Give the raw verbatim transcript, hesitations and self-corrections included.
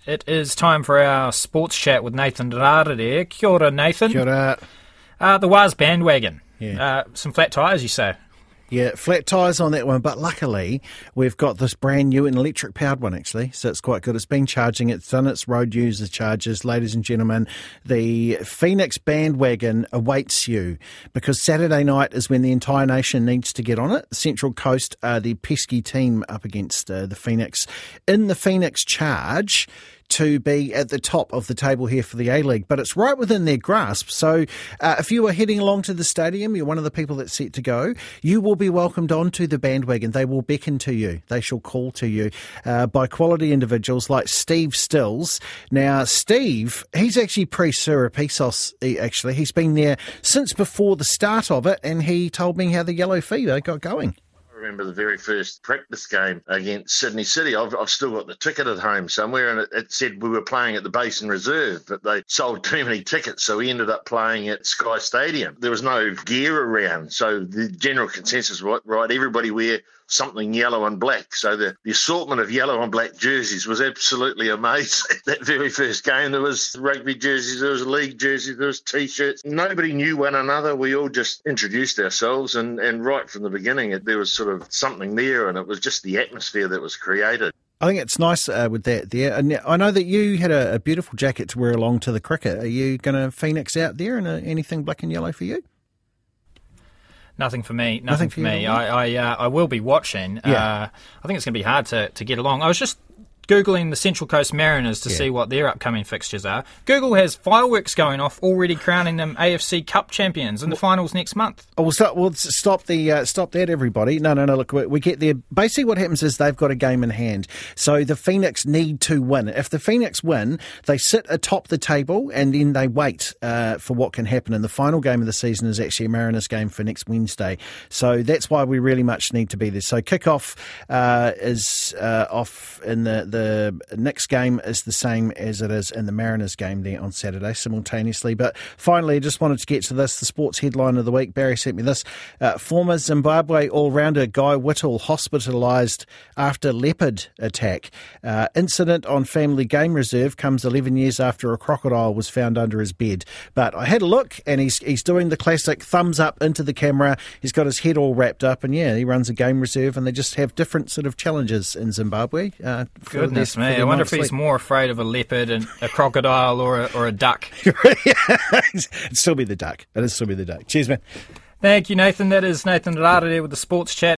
It is time for our sports chat with Nathan Rara there. Kia ora, Nathan. Kia ora. Uh, the Waz bandwagon. Yeah. Uh, some flat tyres, you say? Yeah, flat tyres on that one, but luckily we've got this brand new and electric-powered one, actually, so it's quite good. It's been charging, it's done its road user charges. Ladies and gentlemen, the Phoenix bandwagon awaits you, because Saturday night is when the entire nation needs to get on it. Central Coast are the pesky team up against uh, the Phoenix in the Phoenix Charge to be at the top of the table here for the A-League, but it's right within their grasp. So uh, if you are heading along to the stadium, you're one of the people that's set to go, you will be welcomed onto the bandwagon. They will beckon to you. They shall call to you uh, by quality individuals like Steve Stills. Now, Steve, he's actually pre-Surapisos, he, actually. He's been there since before the start of it, and he told me how the Yellow Fever got going. I remember the very first practice game against Sydney City. I've, I've still got the ticket at home somewhere, and it, it said we were playing at the Basin Reserve, but they sold too many tickets, so we ended up playing at Sky Stadium. There was no gear around, so the general consensus was, right, everybody wear something yellow and black. So the, the assortment of yellow and black jerseys was absolutely amazing. That very first game, there was rugby jerseys, there was league jerseys, there was T-shirts. Nobody knew one another. We all just introduced ourselves, and, and right from the beginning, it, there was sort of something there, and it was just the atmosphere that was created. I think it's nice uh, with that there. And I know that you had a, a beautiful jacket to wear along to the cricket. Are you going to Phoenix out there and uh, anything black and yellow for you? Nothing for me. Nothing, Nothing for for me. you, I I, uh, I will be watching. Yeah. Uh, I think it's going to be hard to, to get along. I was just Googling the Central Coast Mariners to Yeah. see what their upcoming fixtures are. Google has fireworks going off, already crowning them A F C Cup champions in the finals next month. Oh, we'll stop, we'll stop the uh, stop that, everybody. No, no, no. Look, we, we get there. Basically, what happens is they've got a game in hand. So the Phoenix need to win. If the Phoenix win, they sit atop the table, and then they wait uh, for what can happen. And the final game of the season is actually a Mariners game for next Wednesday. So that's why we really much need to be there. So kickoff uh, is uh, off in the the next game is the same as it is in the Mariners game there on Saturday simultaneously. But finally, I just wanted to get to this, the sports headline of the week. Barry sent me this. Uh, former Zimbabwe all-rounder Guy Whittle hospitalised after leopard attack. Uh, incident on family game reserve comes eleven years after a crocodile was found under his bed. But I had a look, and he's he's doing the classic thumbs up into the camera. He's got his head all wrapped up, and yeah, he runs a game reserve, and they just have different sort of challenges in Zimbabwe. Uh, Goodness me, I wonder if he's more afraid of a leopard and a crocodile or a, or a duck. It'd still be the duck. It'd still be the duck. Cheers, man. Thank you, Nathan. That is Nathan Rara there with the sports chat.